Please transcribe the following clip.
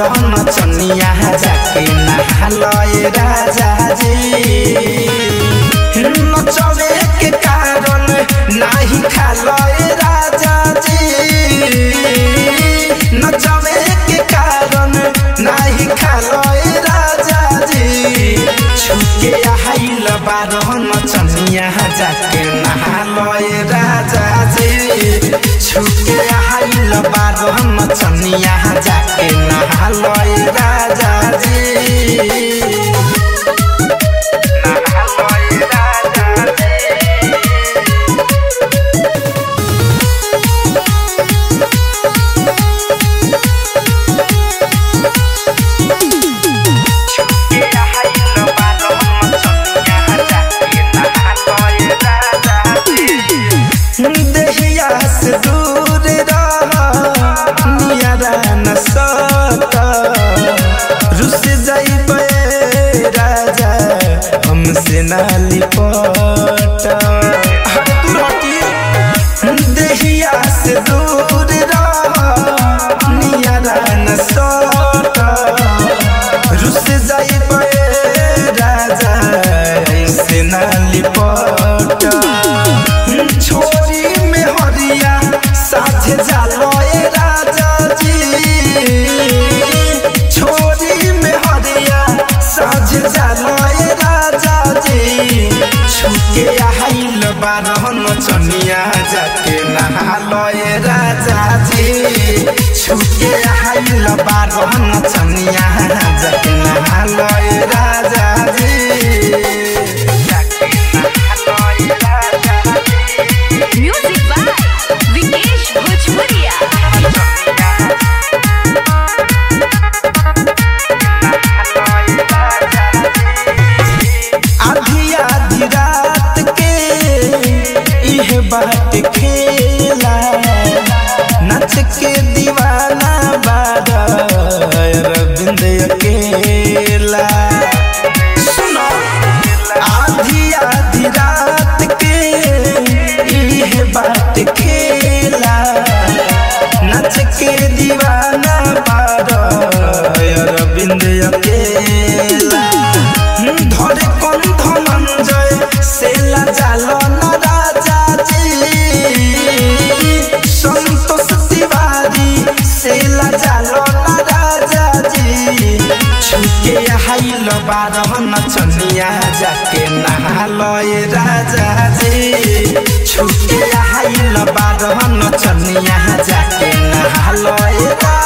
बारह नचनिया जाके नहालय राजा जी नचवे के कारण नाही खालय राजा जी नचवे के कारण नाही खालय राजा जी छुके आइल बारह नचनिया जाके नहालय राजा जी छुके आइल बारह नचनिया जाके नहालय राजा जी दूर नियरा न सता रुस जाइबे राजा हमसे ना लिपटा देहिया से दूर नियरा न सता रुस जाइबे राजा हमसे ना लिपटा छोरी में हरिया साझे जालोए राजा जी छोरी में हरिया साझे जालोए राजा जी छुके आइल बारह नचनिया जाके नहालय राजा जी छुके आइल बारह नचनिया जाके नहालय राजा जी म्यूजिक बाय विकेश भोजपुरिया आधी आधी रात के इह बात खेला नच के दीवाना बारा अरविंद अकेला सुनो आधी आधी रात के इह बात खेला नच के दीवाना बारा अरविंद अकेला धरे कौन धनंजय सेला जालो न राजा जी संतोष तिवारी सेला जालो न राजा जी छुके आइल बारह नचनिया जाके नहालय राजा जी छुके आइल बारह नचनिया जाके नहालय